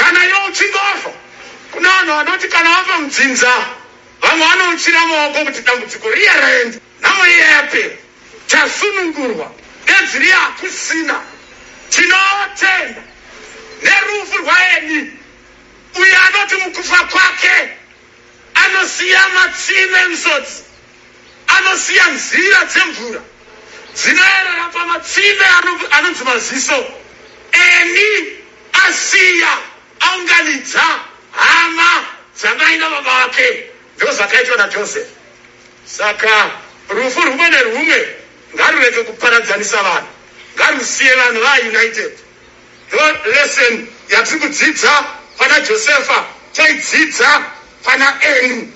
kana iwe uchingofa kuna vanhu vanoti kana vafa mudzinza vamwe vanouchira maoko kuti dambudziko riya raenda nhamo iya yapera tasunungurwa benzi riya hakusina. Tinotenda nerufu rwaeni uyo anoti mukufa kwake anosiya matsime emisodzi, anosiya nzira dzemvura dzinoerera pamatsime anonzi maziso. Eni asiya aunganidza hama dzangaina baba vake, ndo zvakaitwa naJosefu. Saka rufu rumwe nerumwe ngarureke kuparadzanisa vanhu, ngarusiye vanhu vaunited. Ndo lesson yatiri kudzidza pana Josefa taidzidza pana Eni.